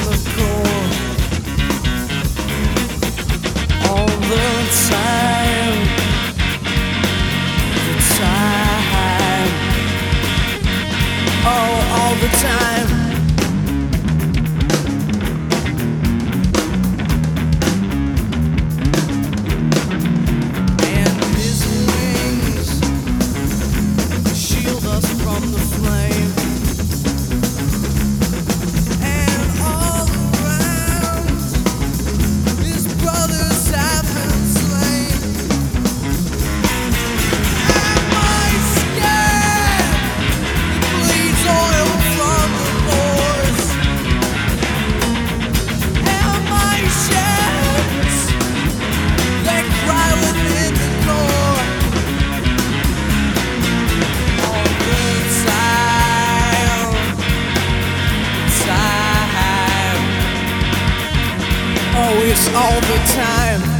the core. All the time, oh, all the time. And his wings shield us from the flame. And all around, his brothers have been slain. Am I scared? It bleeds oil from the pores. Am I shed? They cry within the core. All the time. Oh, it's all the time.